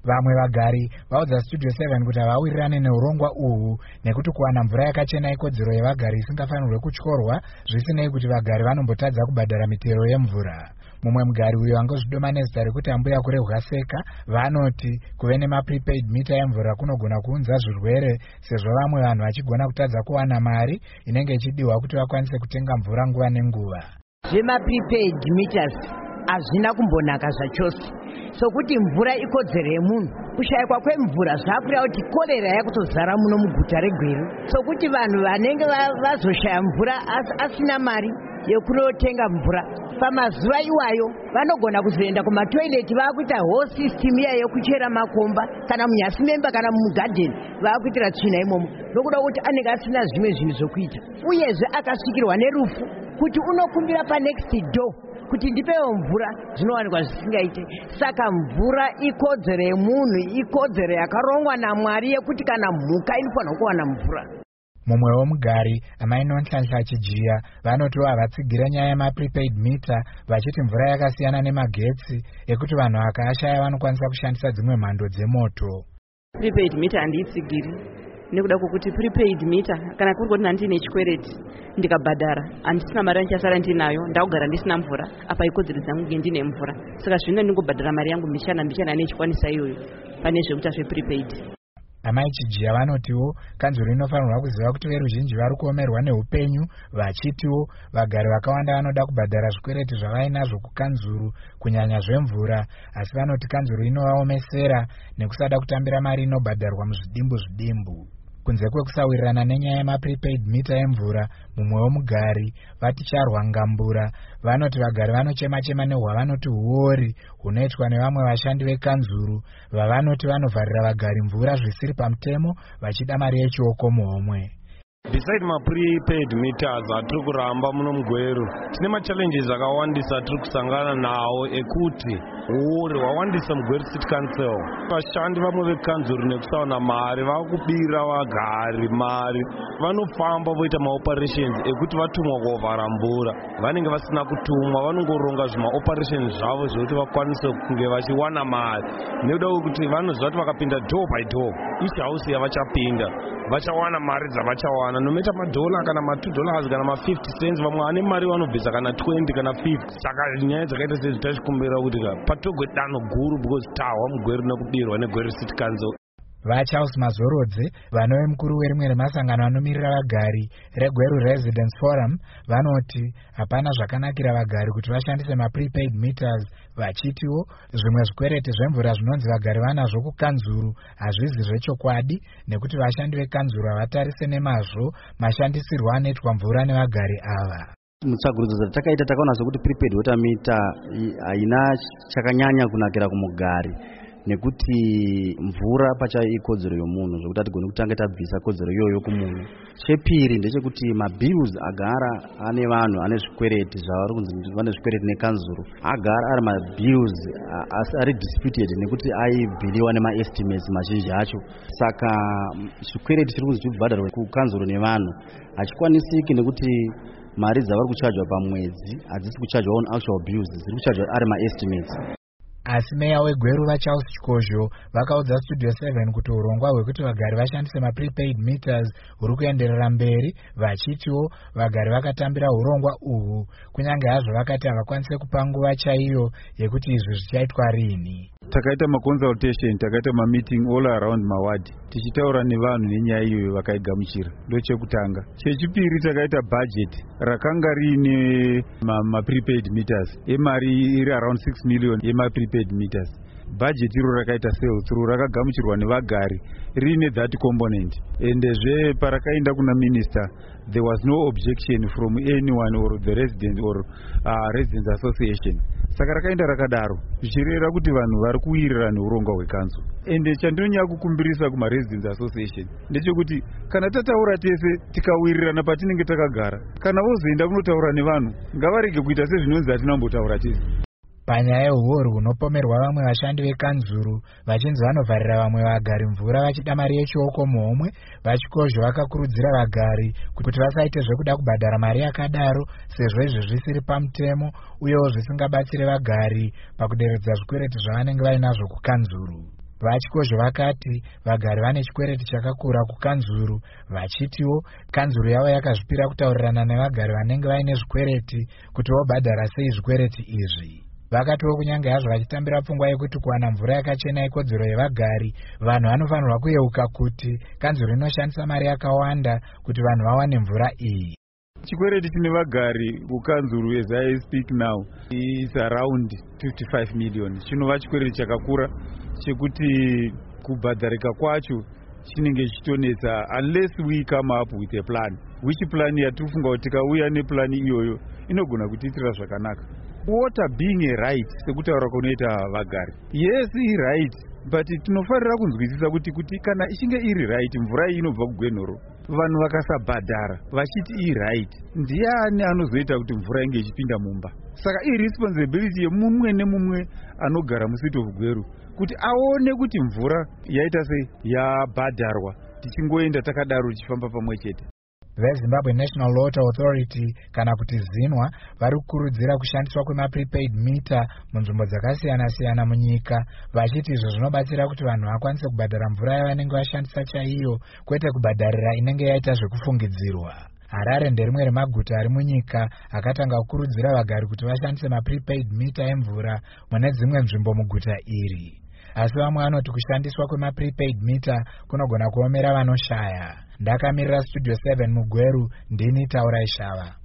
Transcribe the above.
Vamwe vagari vaudza Studio 7 kuti havawirirane neurongwa uhu nekuti kuwana mvura yakachena ikodzero yevagari isingafanirwe kutyorwa zvisinei kuti vagari vanombotadza kubhadhara mitero yemvura. Mumwe mugari uyo angozvidoma nezita rekuti ambuya kurehwaseka vanoti kuve nemaprepaid mita yemvura kunogona kuunza zvirwere sezvo vamwe vanhu vachigona kutadza kuwana mari inenge ichidiwa kuti vakwanise kutenga mvura nguva nenguva. Zvemaprepaid meters hazvina kumbonaka zvachose sokuti mvura ikodzero yemunhu. Kushayikwa kwemvura zvakureva kuti korera yakutozara muno muguta reGweru sokuti vanhu vanenge vazoshaya mvura asina mari yekunotenga mvura pamazuva iwayo vanogona kuzoenda kumatoileti vakuita whole system iya yekuchera makomba kana munyasi memba kana mugadheni vakuitira tsvina imomo nokuda kuti anenge asina zvimwe zvinhu zvokuita uyezve akasvikirwa nerufu kuti unokumbira panext door kuti ndipewo mvura zvinowanikwa zvisingaite. Saka mvura ikodzero yemunhu, ikodzero yakarongwa naMwari yekuti kana mhuka inofanirwa kuwana mvura. Mumwewo mugari amai Nonhlanhla Chijiya vanotiwo havatsigire nyaya yemaprepaid mita vachiti mvura yakasiyana nemagetsi ekuti vanhu akaashaya vanokwanisa kushandisa dzimwe mhando dzemoto. Prepaid mita handiitsigiri nekuda kwokuti prepaid mita kana kuri kuti ndine chikwereti ndikabhadhara handisina mari yandichasara ndinayo ndakugara ndisina mvura apa ikodzero dzangu ndine mvura saka zvino ndingobhadhara mari yangu mbichana nechikwanisa iyoyo pane zvekuita zveprepaid. Amai Chijiya vanotiwo kanzuro inofanirwa kuziva kuti veruzhinji vari kuomerwa neupenyu vachitiwo vagari vakawanda vanoda kubhadhara zvikwereti zvavainazvo kukanzuro kunyanya zvemvura asi vanoti kanzuro inovaomesera nekusada kutambira mari inobhadharwa muzvidimbu. Kunze kwekusawirirana nenyaya yemaprepaid mita yemvura mumwewo mugari vaticharwa Ngambura vanoti vagari vanochema nehwavanoti huori hunoitwa nevamwe vashandi vekanzuro vavanoti vanovharira vagari mvura zvisiri pamutemo vachida mari yechioko muhomwe. Beside prepaid meters atiri kuramba muno muGweru tine machallenges akawandisa atiri kusangana nawo ekuti huori hwawandisa muGweru City Council. Vashandi vamwe vekanzuro nekusaona mari vakubira vagari mari vanofamba voita maoperations ekuti vatumwa kuovhara mvura vanenge vasina kutumwa vanongoronga zvimaoperations zvavo zvokuti vakwanise kunge vachiwana mari nekuda kwekuti vanoziva kuti vakapinda door by door each house yavachapinda vachawana mari dzavachawana no matter madola kana $2 kana $50 cents vamwe ane mari vanobvisa kana 20 kana 50. Saka nyaya dzakaita sezvi tachikumbira kuti patogwe danho guru because tahwa muGweru nekubirwa neGweru City Council. VaCharles Mazorodze vanove mukuru werimwe remasangano anomirira vagari reGweru Residence Forum vanoti hapana zvakanakira vagari kuti vashandise maprepaid meters vachitiwo zvimwe zvikwereti zvemvura zvinonzi vagari vanazvo kukanzuro hazvizi zvechokwadi nekuti vashandi vekanzuro havatarise nemazvo mashandisirwo anoitwa mvura nevagari ava. Mutsvagurudzo dzatakaita takaona sokuti prepaid water meter haina chakanyanya kunakira kumugari nekuti mvura pachayo ikodzero yomunhu zvokuti hatigoni kutanga tabvisa kodzero iyoyo kumunhu. Chepiri ndechekuti mabills agara ane vanhu ane zvikwereti zvavari kunzi vane zvikwereti nekanzuro agara ari mabills ari disputed nekuti aibhiliwa nemaestimates mazhinji acho. Saka zvikwereti zviri kunzi zvibhadharwa kukanzuro nevanhu hachikwanisiki nekuti mari dzavari kuchajwa pamwedzi hadzisi kuchajwa on actual bills dziri kuchajwa ari maestimates. Asi meya weGweru vaCharles Chikozho vakaudza Studio 7 kuti urongwa hwekuti vagari vashandise maprepaid meters huri kuenderera mberi vachitiwo vagari vakatambira urongwa uhu kunyange hazvo vakati havakwanise kupa nguva chaiyo yekuti izvi zvichaitwa rini. Takaita maconsultation, takaita mameeting all around mawadi tichitaura nevanhu nenyaya iyoyo vakaigamuchira. Ndochekutanga. Chechipiri takaita budget rakanga rine maprepaid meters emari iri around 6 million yemaprepaid meters. Budget iro rakaita sales ro rakagamuchirwa nevagari rine that component endezve parakaenda kuna minister there was no objection from anyone or the resident or residents association. Saka rakaenda rakadaro zvichireva kuti vanhu vari kuwirirana neurongwa hwekanzo. Ende chandinonyanya kukumbirisa kuma-residents association ndechekuti kana tataura tese tikawirirana patinenge takagara kana vozoenda kunotaura nevanhu ngavarege kuita sezvinonzi hatinambotaura tese. Panyaya yehuori hunopomerwa vamwe vashandi vekanzuro vachinzi vanovharira vamwe vagari mvura vachida mari yechioko muhomwe, vaChikozho vakakurudzira vagari kuti vasaite zvekuda kubhadhara mari yakadaro sezvo izvi zvisiri pamutemo uyewo zvisingabatsire vagari pakuderedza zvikwereti zvavanenge vainazvo kukanzuro. Vachikozvo vakati vagari vane chikwereti chakakura kukanzuru, vachitiwo kanzuru yavo yakazvipira kutaurirana nevagari vanenge vaine zvikwereti kuti vobhadhara sei zvikwereti izvi. Vakatiwo kunyange hazvo vachitambira pfungwa yekuti kuwana mvura yakachena ikodzero yevagari, vanhu vanofanirwa kuyeuka kuti kanzuru inoshandisa mari yakawanda kuti vanhu vawane mvura iyi. Chikwereti chine vagari kukanzuru as I speak now is around 55 million. Chinova chikwereti chakakura chekuti kubhadharika kwacho chinenge chitonetsa unless we come up with a plan. Which plan yatifunga kuti tikauya neplan iyoyo inogona kutiitira zvakanaka. Water being a right sekutaura kunoita vagari. Yes, i right, but tinofarira kunzwisisa kuti kana ichinge iri right, mvura iyi inobva kugwenhoro. Vanhu vakasabhadhara vachiti i right, ndiani anozoita kuti mvura inge ichipinda mumba? Saka i responsibility yemumwe nemumwe anogara musiti of Gweru kuti aone kuti mvura yaita sei yabhadharwa, tichingoenda takadaro tichifamba pamwe chete. VeZimbabwe National Water Authority kana kuti ZINWA vari kukurudzira kushandiswa kwemaprepaid meter munzvimbo dzakasiyana-siyana munyika, vachiti izvo zvinobatsira kuti vanhu vakwanise kubhadhara mvura yavanenge vashandisa chaiyo, kwete kubhadharira inenge yaita zvekufungidzirwa. Harare nderimwe remaguta ari munyika akatanga kukurudzira vagari kuti vashandise maprepaid meter emvura mune dzimwe nzvimbo muguta iri. Asi vamwe vanoti kushandiswa kwemaprepaid meter kunogona kuomera vanoshaya. Ndakamirira Studio 7 muGweru, ndini Taurai Shava.